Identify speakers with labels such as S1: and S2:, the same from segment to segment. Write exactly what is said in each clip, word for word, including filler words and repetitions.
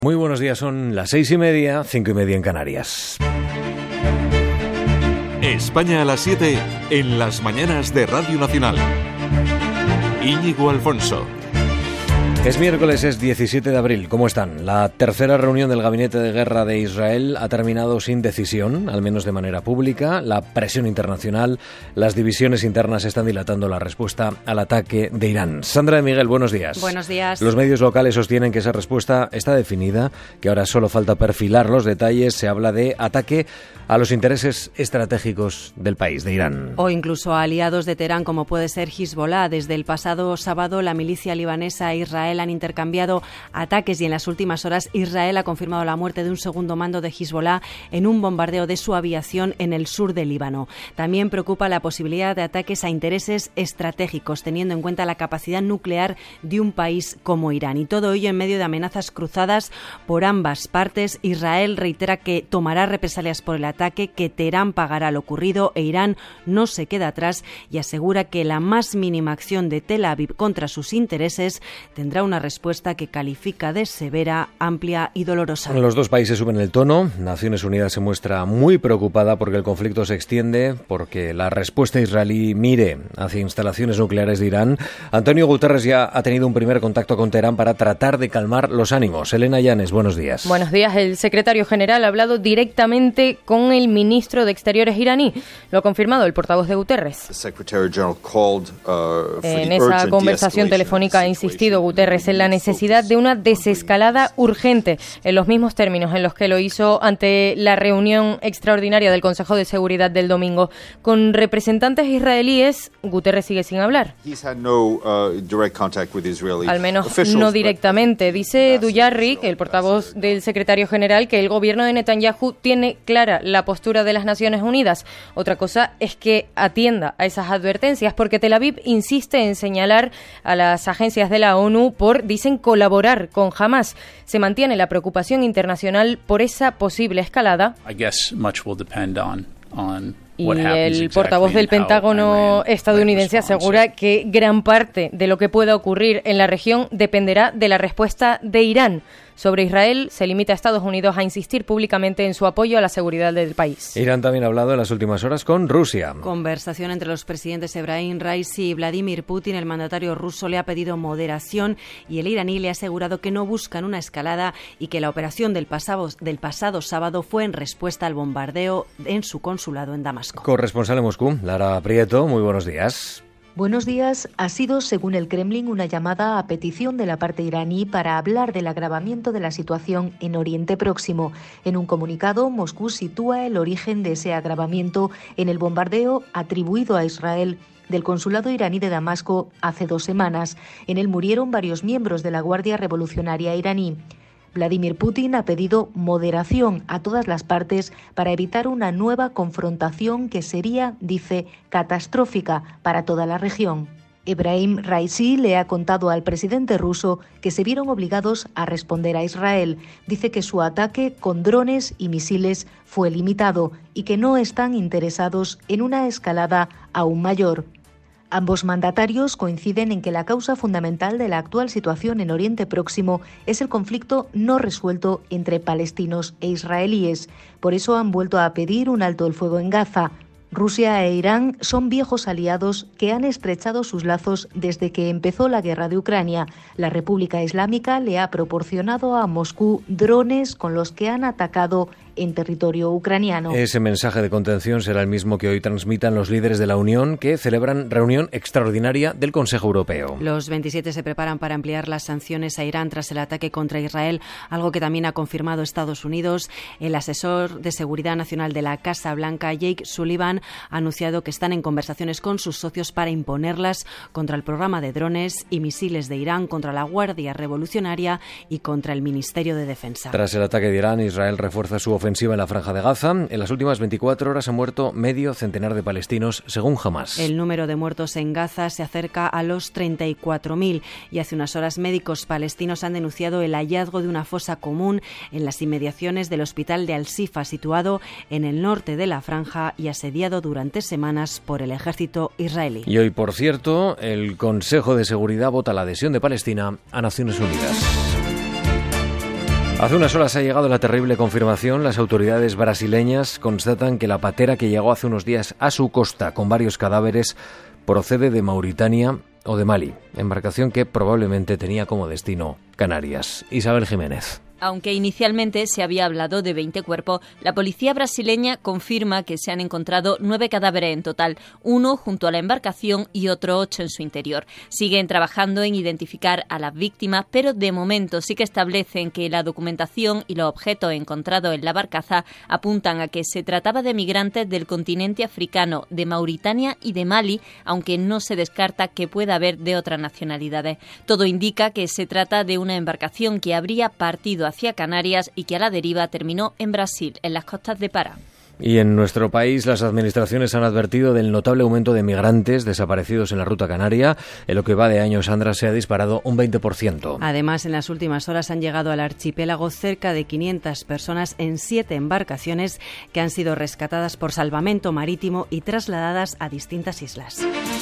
S1: Muy buenos días, son las seis y media, cinco y media en Canarias.
S2: España a las siete en las mañanas de Radio Nacional. Íñigo Alfonso.
S1: Es miércoles, es diecisiete de abril. ¿Cómo están? La tercera reunión del Gabinete de Guerra de Israel ha terminado sin decisión, al menos de manera pública. La presión internacional, las divisiones internas están dilatando la respuesta al ataque de Irán. Sandra de Miguel, buenos días.
S3: Buenos días.
S1: Los medios locales sostienen que esa respuesta está definida, que ahora solo falta perfilar los detalles. Se habla de ataque a los intereses estratégicos del país, de Irán.
S3: O incluso a aliados de Teherán, como puede ser Hezbollah. Desde el pasado sábado, la milicia libanesa e Israel han intercambiado ataques y en las últimas horas Israel ha confirmado la muerte de un segundo mando de Hezbollah en un bombardeo de su aviación en el sur del Líbano. También preocupa la posibilidad de ataques a intereses estratégicos, teniendo en cuenta la capacidad nuclear de un país como Irán. Y todo ello en medio de amenazas cruzadas por ambas partes. Israel reitera que tomará represalias por el ataque, que Teherán pagará lo ocurrido e Irán no se queda atrás y asegura que la más mínima acción de Tel Aviv contra sus intereses tendrá una respuesta que califica de severa, amplia y dolorosa.
S1: Los dos países suben el tono. Naciones Unidas se muestra muy preocupada porque el conflicto se extiende, porque la respuesta israelí mire hacia instalaciones nucleares de Irán. Antonio Guterres ya ha tenido un primer contacto con Teherán para tratar de calmar los ánimos. Elena Llanes, buenos días.
S4: Buenos días. El secretario general ha hablado directamente con el ministro de Exteriores iraní. Lo ha confirmado el portavoz de Guterres. En esa conversación telefónica ha insistido Guterres en la necesidad de una desescalada urgente, en los mismos términos en los que lo hizo ante la reunión extraordinaria del Consejo de Seguridad del domingo. Con representantes israelíes, Guterres sigue sin hablar. Al menos no directamente. Dice Duyarric, el portavoz del secretario general, que el gobierno de Netanyahu tiene clara la postura de las Naciones Unidas. Otra cosa es que atienda a esas advertencias, porque Tel Aviv insiste en señalar a las agencias de la ONU por, dicen, colaborar con Hamás. Se mantiene la preocupación internacional por esa posible escalada.
S5: I guess much will depend on, on
S4: Y el portavoz del Pentágono estadounidense asegura que gran parte de lo que pueda ocurrir en la región dependerá de la respuesta de Irán. Sobre Israel, se limita a Estados Unidos a insistir públicamente en su apoyo a la seguridad del país.
S1: Irán también ha hablado en las últimas horas con Rusia.
S3: Conversación entre los presidentes Ebrahim Raisi y Vladimir Putin. El mandatario ruso le ha pedido moderación y el iraní le ha asegurado que no buscan una escalada y que la operación del pasado, del pasado sábado fue en respuesta al bombardeo en su consulado en Damasco.
S1: Corresponsal en Moscú, Lara Prieto, muy buenos días.
S6: Buenos días. Ha sido, según el Kremlin, una llamada a petición de la parte iraní para hablar del agravamiento de la situación en Oriente Próximo. En un comunicado, Moscú sitúa el origen de ese agravamiento en el bombardeo atribuido a Israel del consulado iraní de Damasco hace dos semanas. En él murieron varios miembros de la Guardia Revolucionaria iraní. Vladimir Putin ha pedido moderación a todas las partes para evitar una nueva confrontación que sería, dice, catastrófica para toda la región. Ebrahim Raisi le ha contado al presidente ruso que se vieron obligados a responder a Israel. Dice que su ataque con drones y misiles fue limitado y que no están interesados en una escalada aún mayor. Ambos mandatarios coinciden en que la causa fundamental de la actual situación en Oriente Próximo es el conflicto no resuelto entre palestinos e israelíes. Por eso han vuelto a pedir un alto el fuego en Gaza. Rusia e Irán son viejos aliados que han estrechado sus lazos desde que empezó la guerra de Ucrania. La República Islámica le ha proporcionado a Moscú drones con los que han atacado en territorio ucraniano.
S1: Ese mensaje de contención será el mismo que hoy transmitan los líderes de la Unión, que celebran reunión extraordinaria del Consejo Europeo.
S3: Los veintisiete se preparan para ampliar las sanciones a Irán tras el ataque contra Israel, algo que también ha confirmado Estados Unidos. El asesor de Seguridad Nacional de la Casa Blanca, Jake Sullivan, ha anunciado que están en conversaciones con sus socios para imponerlas contra el programa de drones y misiles de Irán, contra la Guardia Revolucionaria y contra el Ministerio de Defensa.
S1: Tras el ataque de Irán, Israel refuerza su ofensiva en la Franja de Gaza. En las últimas veinticuatro horas ha muerto medio centenar de palestinos, según Hamás.
S3: El número de muertos en Gaza se acerca a los treinta y cuatro mil y hace unas horas médicos palestinos han denunciado el hallazgo de una fosa común en las inmediaciones del hospital de Al-Sifa, situado en el norte de la Franja y asediado durante semanas por el ejército israelí.
S1: Y hoy, por cierto, el Consejo de Seguridad vota la adhesión de Palestina a Naciones Unidas. Hace unas horas ha llegado la terrible confirmación. Las autoridades brasileñas constatan que la patera que llegó hace unos días a su costa con varios cadáveres procede de Mauritania o de Mali, embarcación que probablemente tenía como destino Canarias. Isabel Jiménez.
S7: Aunque inicialmente se había hablado de veinte cuerpos, la policía brasileña confirma que se han encontrado nueve cadáveres en total, uno junto a la embarcación y otro ocho en su interior. Siguen trabajando en identificar a las víctimas, pero de momento sí que establecen que la documentación y los objetos encontrados en la barcaza apuntan a que se trataba de migrantes del continente africano, de Mauritania y de Mali, aunque no se descarta que pueda haber de otras nacionalidades. Todo indica que se trata de una embarcación que habría partido hacia Canarias y que a la deriva terminó en Brasil, en las costas de Pará.
S1: Y en nuestro país las administraciones han advertido del notable aumento de migrantes desaparecidos en la ruta canaria. En lo que va de año, Sandra, se ha disparado un veinte por ciento.
S3: Además, en las últimas horas han llegado al archipiélago cerca de quinientas personas en siete embarcaciones que han sido rescatadas por salvamento marítimo y trasladadas a distintas islas.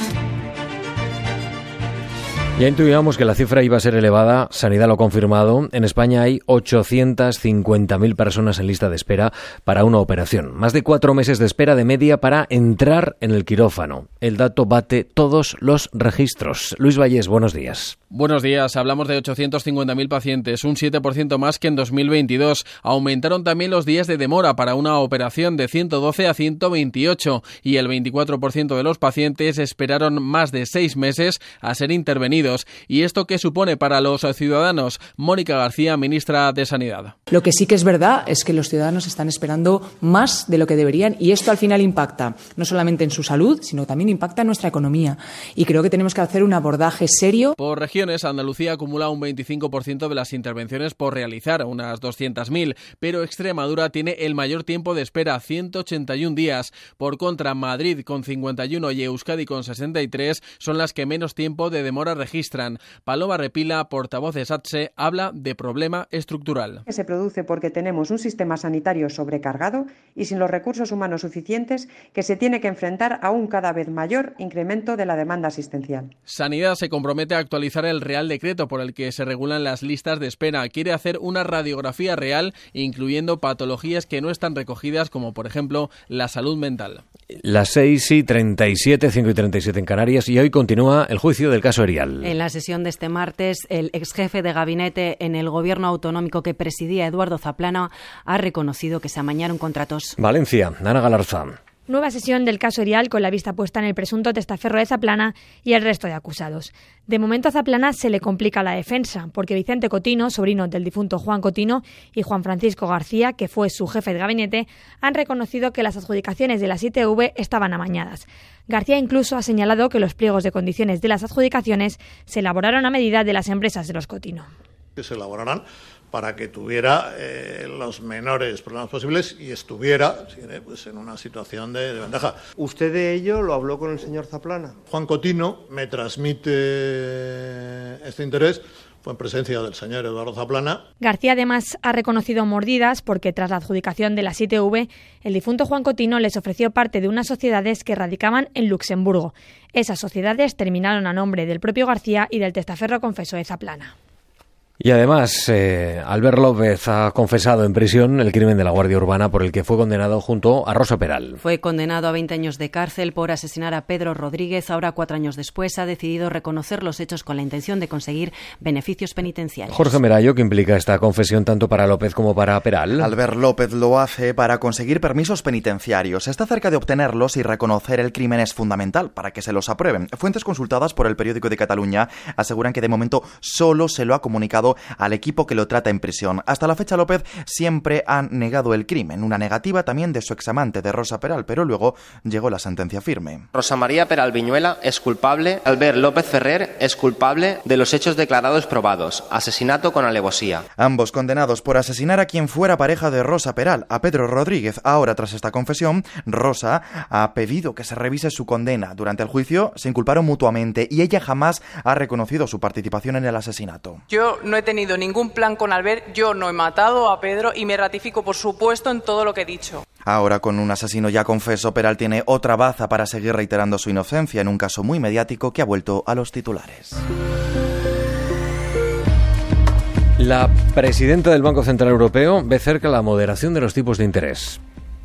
S1: Ya intuíamos que la cifra iba a ser elevada, Sanidad lo ha confirmado. En España hay ochocientas cincuenta mil personas en lista de espera para una operación. Más de cuatro meses de espera de media para entrar en el quirófano. El dato bate todos los registros. Luis Vallés, buenos días.
S8: Buenos días. Hablamos de ochocientos cincuenta mil pacientes, un siete por ciento más que en dos mil veintidós. Aumentaron también los días de demora para una operación de ciento doce a ciento veintiocho y el veinticuatro por ciento de los pacientes esperaron más de seis meses a ser intervenidos. ¿Y esto qué supone para los ciudadanos? Mónica García, ministra de Sanidad.
S9: Lo que sí que es verdad es que los ciudadanos están esperando más de lo que deberían y esto al final impacta no solamente en su salud, sino también impacta en nuestra economía. Y creo que tenemos que hacer un abordaje serio.
S8: Por regiones, Andalucía acumula un veinticinco por ciento de las intervenciones por realizar, unas doscientas mil, pero Extremadura tiene el mayor tiempo de espera, ciento ochenta y un días. Por contra, Madrid con cincuenta y uno y Euskadi con sesenta y tres son las que menos tiempo de demora registran. Paloma Repila, portavoz de SATSE, habla de problema estructural.
S10: Se produce porque tenemos un sistema sanitario sobrecargado y sin los recursos humanos suficientes que se tiene que enfrentar a un cada vez mayor incremento de la demanda asistencial.
S8: Sanidad se compromete a actualizar el Real Decreto por el que se regulan las listas de espera. Quiere hacer una radiografía real, incluyendo patologías que no están recogidas, como por ejemplo la salud mental.
S1: Las seis y treinta y siete, cinco y treinta y siete en Canarias, y hoy continúa el juicio del caso Erial.
S3: En la sesión de este martes, el exjefe de gabinete en el gobierno autonómico que presidía Eduardo Zaplana ha reconocido que se amañaron contratos.
S1: Valencia, Ana Galarza.
S11: Nueva sesión del caso Erial con la vista puesta en el presunto testaferro de Zaplana y el resto de acusados. De momento a Zaplana se le complica la defensa, porque Vicente Cotino, sobrino del difunto Juan Cotino, y Juan Francisco García, que fue su jefe de gabinete, han reconocido que las adjudicaciones de las I T V estaban amañadas. García incluso ha señalado que los pliegos de condiciones de las adjudicaciones se elaboraron a medida de las empresas de los Cotino.
S12: Que se elaborarán para que tuviera eh, los menores problemas posibles y estuviera pues, en una situación de, de ventaja.
S13: ¿Usted de ello lo habló con el señor Zaplana?
S12: Juan Cotino me transmite este interés. Fue en presencia del señor Eduardo Zaplana.
S11: García además ha reconocido mordidas porque tras la adjudicación de las I T V, el difunto Juan Cotino les ofreció parte de unas sociedades que radicaban en Luxemburgo. Esas sociedades terminaron a nombre del propio García y del testaferro confeso de Zaplana.
S1: Y además, eh, Albert López ha confesado en prisión el crimen de la Guardia Urbana por el que fue condenado junto a Rosa Peral.
S3: Fue condenado a veinte años de cárcel por asesinar a Pedro Rodríguez. Ahora, cuatro años después, ha decidido reconocer los hechos con la intención de conseguir beneficios penitenciarios.
S1: Jorge Merayo, ¿qué implica esta confesión tanto para López como para Peral?
S14: Albert López lo hace para conseguir permisos penitenciarios. Está cerca de obtenerlos y reconocer el crimen es fundamental para que se los aprueben. Fuentes consultadas por el Periódico de Cataluña aseguran que de momento solo se lo ha comunicado al equipo que lo trata en prisión. Hasta la fecha, López siempre ha negado el crimen, una negativa también de su examante, de Rosa Peral, pero luego llegó la sentencia firme.
S15: Rosa María Peral Viñuela es culpable, Albert López Ferrer es culpable de los hechos declarados probados, asesinato con alevosía.
S14: Ambos condenados por asesinar a quien fuera pareja de Rosa Peral, a Pedro Rodríguez. Ahora, tras esta confesión, Rosa ha pedido que se revise su condena. Durante el juicio se inculparon mutuamente y ella jamás ha reconocido su participación en el asesinato.
S16: Yo no he tenido ningún plan con Albert, yo no he matado a Pedro y me ratifico, por supuesto, en todo lo que he dicho.
S14: Ahora, con un asesino ya confeso, Peral tiene otra baza para seguir reiterando su inocencia en un caso muy mediático que ha vuelto a los titulares.
S1: La presidenta del Banco Central Europeo ve cerca la moderación de los tipos de interés.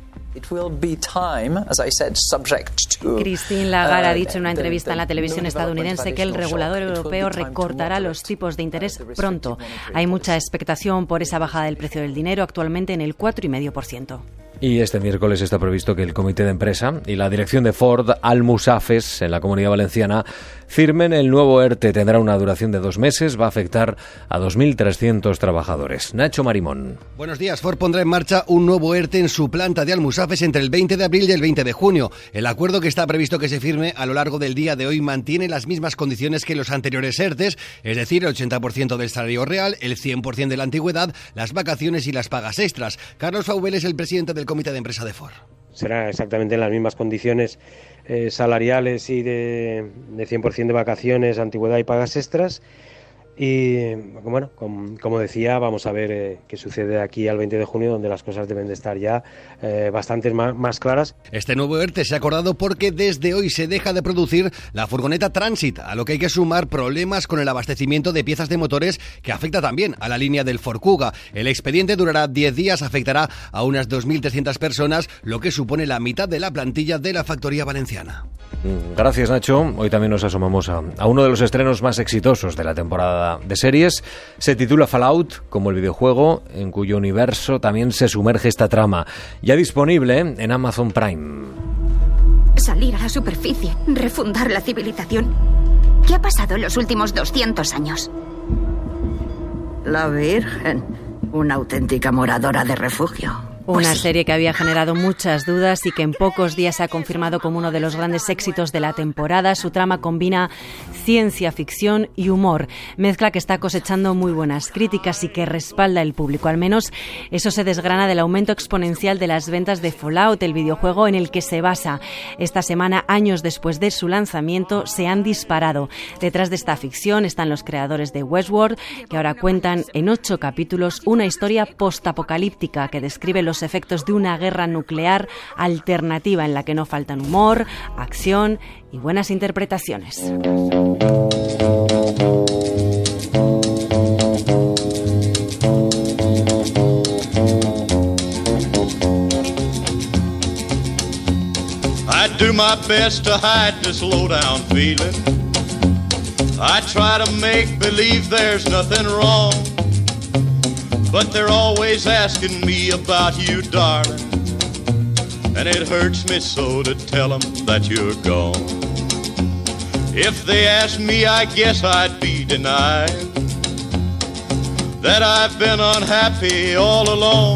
S3: Christine Lagarde ha dicho en una entrevista en la televisión estadounidense que el regulador europeo recortará los tipos de interés pronto. Hay mucha expectación por esa bajada del precio del dinero, actualmente en el cuatro coma cinco por ciento.
S1: Y este miércoles está previsto que el comité de empresa y la dirección de Ford Almusafes en la Comunidad Valenciana firmen el nuevo ERTE. Tendrá una duración de dos meses, va a afectar a dos mil trescientos trabajadores. Nacho Marimón.
S17: Buenos días. Ford pondrá en marcha un nuevo ERTE en su planta de Almusafes entre el veinte de abril y el veinte de junio. El acuerdo que está previsto que se firme a lo largo del día de hoy mantiene las mismas condiciones que los anteriores ERTEs, es decir, el ochenta por ciento del salario real, el cien por ciento de la antigüedad, las vacaciones y las pagas extras. Carlos Faubel es el presidente del comité de empresa de Ford.
S18: Será exactamente en las mismas condiciones eh, salariales y de, de cien por ciento de vacaciones, antigüedad y pagas extras. Y bueno, como, como decía, vamos a ver eh, qué sucede aquí al veinte de junio, donde las cosas deben de estar ya eh, bastante más, más claras.
S17: Este nuevo ERTE se ha acordado porque desde hoy se deja de producir la furgoneta Transit, a lo que hay que sumar problemas con el abastecimiento de piezas de motores que afecta también a la línea del Ford Kuga. El expediente durará diez días, afectará a unas dos mil trescientas personas, lo que supone la mitad de la plantilla de la factoría valenciana.
S1: Gracias, Nacho. Hoy también nos asomamos a, a uno de los estrenos más exitosos de la temporada de series. Se titula Fallout, como el videojuego, en cuyo universo también se sumerge esta trama. Ya disponible en Amazon Prime.
S19: Salir a la superficie, refundar la civilización. ¿Qué ha pasado en los últimos doscientos años?
S20: La Virgen, una auténtica moradora de refugio.
S3: Una
S20: Pues sí.
S3: serie que había generado muchas dudas y que en pocos días se ha confirmado como uno de los grandes éxitos de la temporada. Su trama combina ciencia ficción y humor, mezcla que está cosechando muy buenas críticas y que respalda el público. Al menos eso se desgrana del aumento exponencial de las ventas de Fallout, el videojuego en el que se basa. Esta semana, años después de su lanzamiento, se han disparado. Detrás de esta ficción están los creadores de Westworld, que ahora cuentan en ocho capítulos una historia postapocalíptica que describe los los efectos de una guerra nuclear alternativa en la que no faltan humor, acción y buenas interpretaciones.
S21: I do my best to hide this low-down feeling. I try to make believe there's nothing wrong. But they're always asking me about you, darling. And it hurts me so to tell them that you're gone. If they asked me, I guess I'd be denied that I've been unhappy all along.